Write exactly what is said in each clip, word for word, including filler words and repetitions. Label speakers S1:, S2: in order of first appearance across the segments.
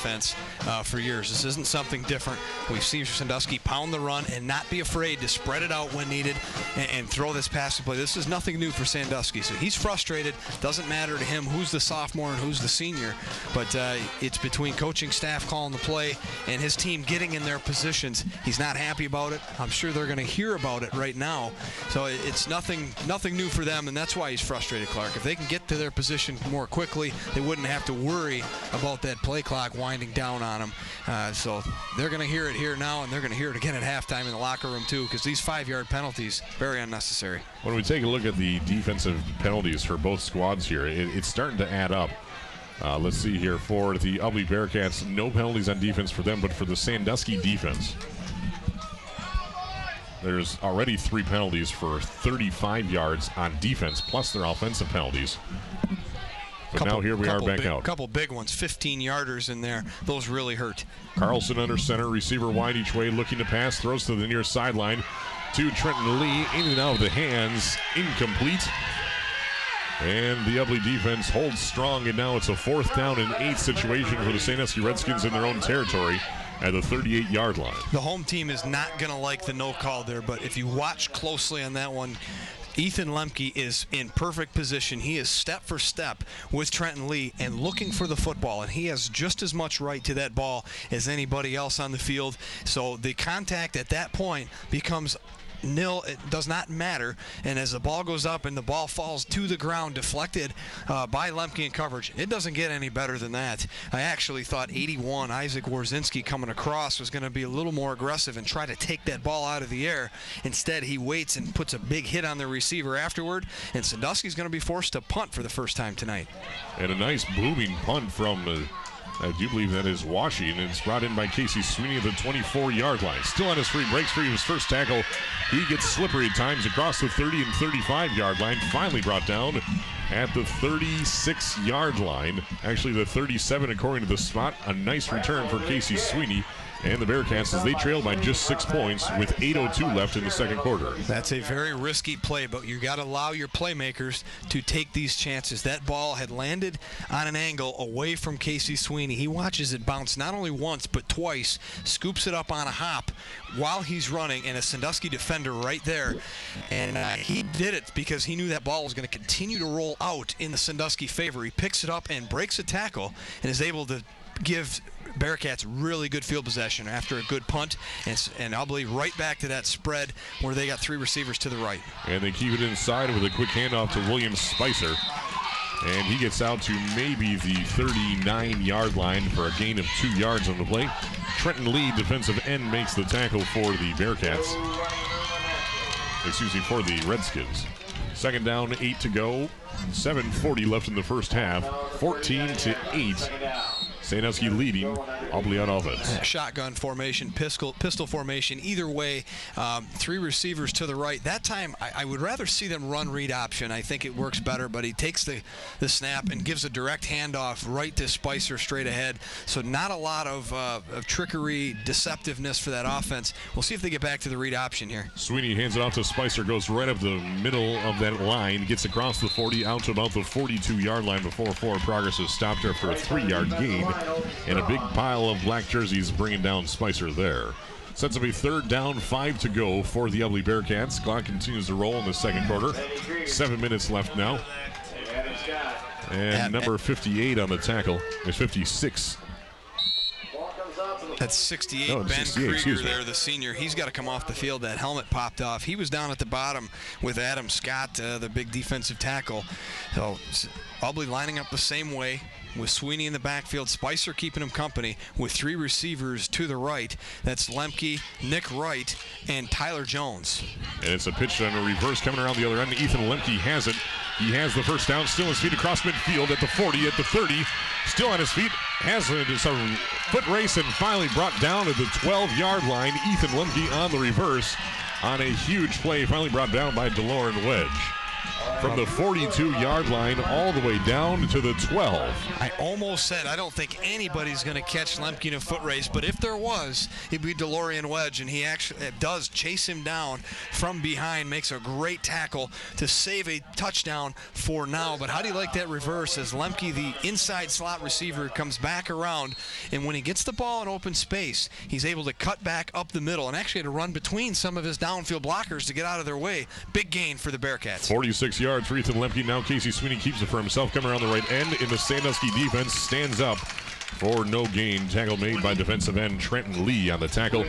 S1: defense uh, for years. This isn't something different. We've seen Sandusky pound the run and not be afraid to spread it out when needed and, and throw this passing play. This is nothing new for Sandusky. So he's frustrated. Doesn't matter to him who's the sophomore and who's the senior. But uh, it's between coaching staff calling the play and his team getting in their positions. He's not happy about it. I'm sure they're going to hear about it right now. So it's nothing, nothing new for them, and that's why he's frustrated, Clark. If they can get to their position more quickly, they wouldn't have to worry about that play clock winding down on them. Uh, so they're going to hear it here now, and they're going to hear it again at halftime in the locker room too, because these five-yard penalties, very unnecessary.
S2: When we take a look at the defensive penalties for both squads here, it, it's starting to add up. Uh, let's see here for the Ubly Bearcats, no penalties on defense for them, but for the Sandusky defense, there's already three penalties for thirty-five yards on defense, plus their offensive penalties. But couple, now here we are back
S1: big,
S2: out.
S1: A couple big ones, fifteen-yarders in there. Those really hurt.
S2: Carlson under center, receiver wide each way, looking to pass, throws to the near sideline to Trenton Lee, in and out of the hands, incomplete. And the Ubly defense holds strong, and now it's a fourth down and eight situation for the Sandusky Redskins in their own territory at the thirty-eight-yard line.
S1: The home team is not going to like the no call there, but if you watch closely on that one, Ethan Lemke is in perfect position. He is step for step with Trenton Lee and looking for the football, and he has just as much right to that ball as anybody else on the field. So the contact at that point becomes nil. It does not matter, and as the ball goes up and the ball falls to the ground deflected uh, by Lemke in coverage, it doesn't get any better than that. I actually thought eighty-one Isaac Warzinski coming across was going to be a little more aggressive and try to take that ball out of the air. Instead, he waits and puts a big hit on the receiver afterward, and Sandusky's going to be forced to punt for the first time tonight.
S2: And a nice booming punt from uh, I do believe that is Washington. It's brought in by Casey Sweeney at the twenty-four-yard line. Still on his free, breaks free of his first tackle. He gets slippery at times across the thirty and thirty-five-yard line. Finally brought down at the thirty-six-yard line. Actually, the thirty-seven according to the spot. A nice return for Casey Sweeney and the Bearcats as they trail by just six points with eight oh two left in the second quarter.
S1: That's a very risky play, but you got to allow your playmakers to take these chances. That ball had landed on an angle away from Casey Sweeney. He watches it bounce not only once but twice, scoops it up on a hop while he's running, and a Sandusky defender right there. And uh, he did it because he knew that ball was going to continue to roll out in the Sandusky favor. He picks it up and breaks a tackle and is able to give Bearcats really good field possession after a good punt, and, and I'll believe right back to that spread where they got three receivers to the right.
S2: And they keep it inside with a quick handoff to William Spicer, and he gets out to maybe the thirty-nine-yard line for a gain of two yards on the play. Trenton Lee, defensive end, makes the tackle for the Bearcats. Excuse me, for the Redskins. Second down, eight to go. seven forty left in the first half. fourteen to eight. Sandusky leading, Ubly on offense.
S1: Shotgun formation, pistol, pistol formation, either way, um, three receivers to the right. That time, I, I would rather see them run read option. I think it works better, but he takes the, the snap and gives a direct handoff right to Spicer straight ahead. So not a lot of, uh, of trickery, deceptiveness for that offense. We'll see if they get back to the read option here.
S2: Sweeney hands it off to Spicer, goes right up the middle of that line, gets across the forty, out to about the forty-two-yard line before forward progress is stopped after a three-yard gain. And a big pile of black jerseys bringing down Spicer there. Sets up a third down, five to go for the Ubly Bearcats. Clock continues to roll in the second quarter. Seven minutes left now. And number fifty-eight on the tackle is fifty-six.
S1: That's sixty-eight,
S2: no,
S1: Ben
S2: sixty-eight,
S1: Krieger there, the senior. He's got to come off the field. That helmet popped off. He was down at the bottom with Adam Scott, uh, the big defensive tackle. So Ubly lining up the same way with Sweeney in the backfield. Spicer keeping him company with three receivers to the right. That's Lemke, Nick Wright, and Tyler Jones.
S2: And it's a pitch on a reverse coming around the other end. Ethan Lemke has it. He has the first down, still on his feet across midfield at the forty, at the thirty. Still on his feet, has a, a foot race and finally brought down at the twelve-yard line. Ethan Lemke on the reverse on a huge play, finally brought down by DeLorean Wedge. from the forty-two-yard line all the way down to the twelve.
S1: I almost said I don't think anybody's going to catch Lemke in a foot race, but if there was, it'd be DeLorean Wedge, and he actually does chase him down from behind, makes a great tackle to save a touchdown for now. But how do you like that reverse as Lemke, the inside slot receiver, comes back around, and when he gets the ball in open space, he's able to cut back up the middle and actually had to run between some of his downfield blockers to get out of their way. Big gain for the Bearcats.
S2: forty-six yards for Ethan Lemke. Now Casey Sweeney keeps it for himself, coming around the right end, in the Sandusky defense stands up for no gain. Tackle made by defensive end Trenton Lee on the tackle.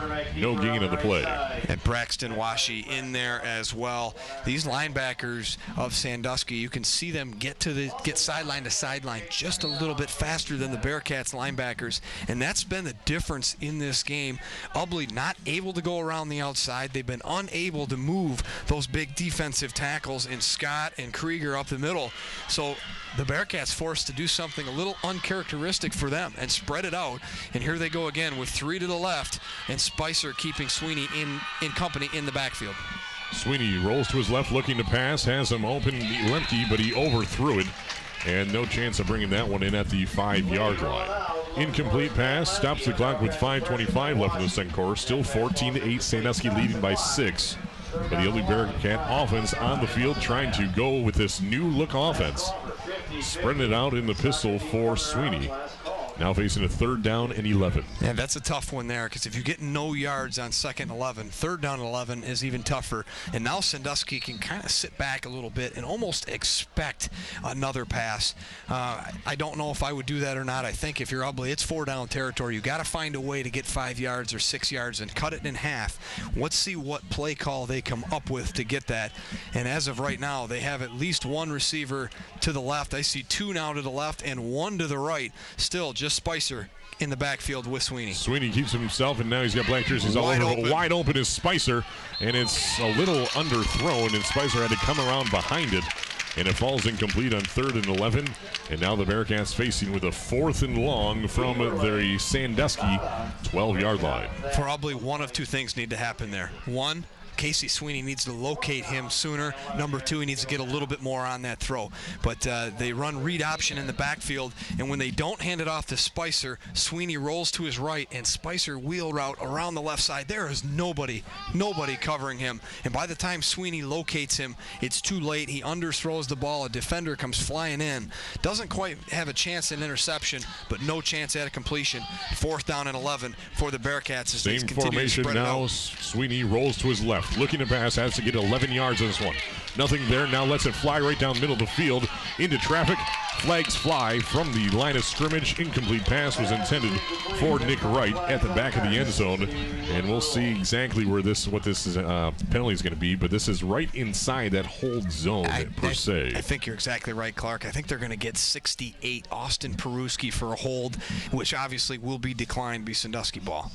S2: No gain of the play.
S1: And Braxton Washi in there as well. These linebackers of Sandusky, you can see them get to the get sideline to sideline just a little bit faster than the Bearcats linebackers, and that's been the difference in this game. Ubley not able to go around the outside. They've been unable to move those big defensive tackles in Scott and Krieger up the middle. So the Bearcats forced to do something a little uncharacteristic for them and spread it out. And here they go again with three to the left, and Spicer keeping Sweeney in, in company in the backfield.
S2: Sweeney rolls to his left looking to pass, has him open Lemke, but he overthrew it, and no chance of bringing that one in at the five-yard line. Incomplete pass, stops the clock with five twenty-five left in the second quarter. Still fourteen to eight, Sandusky leading by six. But the Ubley Bearcat offense on the field trying to go with this new look offense. Spreading it out in the pistol for Sweeney. Now facing a third down and eleven.
S1: Yeah, that's a tough one there, because if you get no yards on second and eleven, third down and eleven is even tougher. And now Sandusky can kind of sit back a little bit and almost expect another pass. Uh, I don't know if I would do that or not. I think if you're Ubley, it's four down territory. You got to find a way to get five yards or six yards and cut it in half. Let's see what play call they come up with to get that. And as of right now, they have at least one receiver to the left. I see two now to the left and one to the right. Still just Spicer in the backfield with Sweeney.
S2: Sweeney keeps himself, and now he's got black jerseys all
S1: Wide
S2: over.
S1: open.
S2: Wide open is Spicer, and it's a little underthrown, and Spicer had to come around behind it, and it falls incomplete on third and eleven. And now the Bearcats facing with a fourth and long from the Sandusky twelve-yard line.
S1: For Ubley, one of two things need to happen there. One, Casey Sweeney needs to locate him sooner. Number two, he needs to get a little bit more on that throw. But uh, they run read option in the backfield, and when they don't hand it off to Spicer, Sweeney rolls to his right, and Spicer wheel route around the left side. There is nobody, nobody covering him. And by the time Sweeney locates him, it's too late. He underthrows the ball. A defender comes flying in. Doesn't quite have a chance at an interception, but no chance at a completion. Fourth down and eleven for the Bearcats as they
S2: Same
S1: continue to
S2: formation
S1: spread it
S2: now.
S1: out.
S2: Sweeney rolls to his left. Looking to pass, has to get eleven yards on this one. Nothing there, now lets it fly right down middle of the field into traffic. Flags fly from the line of scrimmage. Incomplete pass was intended for Nick Wright at the back of the end zone. And we'll see exactly where this, what this is, uh, penalty is going to be, but this is right inside that hold zone
S1: I,
S2: per
S1: I,
S2: se.
S1: I think you're exactly right, Clark. I think they're going to get sixty-eight Austin Peruski for a hold, which obviously will be declined, be Sandusky ball.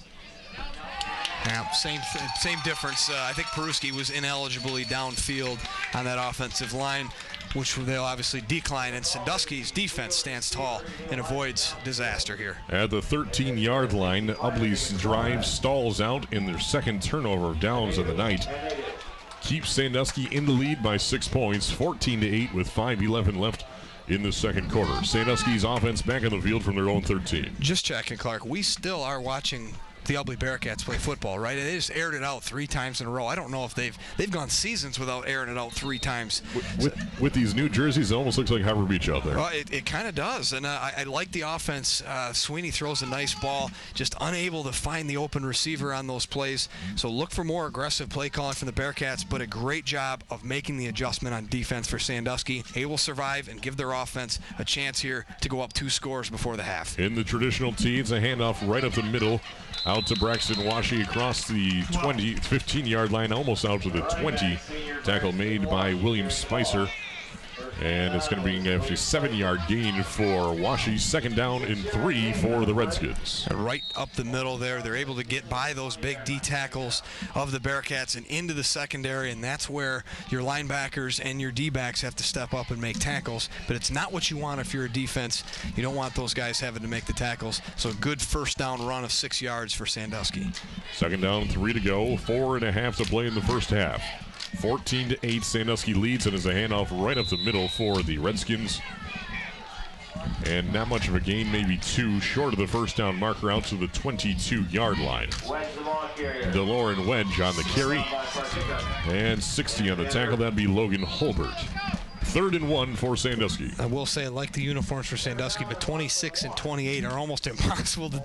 S1: Yeah, same th same difference. Uh, I think Peruski was inelibly downfield on that offensive line, which they'll obviously decline, and Sandusky's defense stands tall and avoids disaster here.
S2: At the thirteen-yard line, Ubley's drive stalls out in their second turnover of downs of the night. Keeps Sandusky in the lead by six points, fourteen to eight with five eleven left in the second quarter. Sandusky's offense back on the field from their own thirteen.
S1: Just checking, Clark. We still are watching the Ubley Bearcats play football, right? They just aired it out three times in a row. I don't know if they've they've gone seasons without airing it out three times.
S2: With, with, with these new jerseys, it almost looks like Harbor Beach out there.
S1: Well, it, it kind of does, and uh, I, I like the offense. Uh, Sweeney throws a nice ball, just unable to find the open receiver on those plays. So look for more aggressive play calling from the Bearcats, but a great job of making the adjustment on defense for Sandusky. Able to survive and give their offense a chance here to go up two scores before the half.
S2: In the traditional tee, it's a handoff right up the middle, out to Braxton Washi across the twenty, fifteen-yard line, almost out to the twenty. Tackle made by William Spicer. And it's going to be a seven-yard gain for Washi. Second down and three for the Redskins.
S1: Right up the middle there. They're able to get by those big D tackles of the Bearcats and into the secondary, and that's where your linebackers and your D-backs have to step up and make tackles. But it's not what you want if you're a defense. You don't want those guys having to make the tackles. So a good first down run of six yards for Sandusky.
S2: Second down, three to go. Four and a half to play in the first half. fourteen to eight, Sandusky leads, and is a handoff right up the middle for the Redskins. And not much of a gain, maybe two, short of the first down marker out to the twenty-two-yard line. DeLorean Wedge on the carry. And sixty on the tackle. That'd be Logan Holbert. Third and one for Sandusky.
S1: I will say I like the uniforms for Sandusky, but twenty-six and twenty-eight are almost impossible to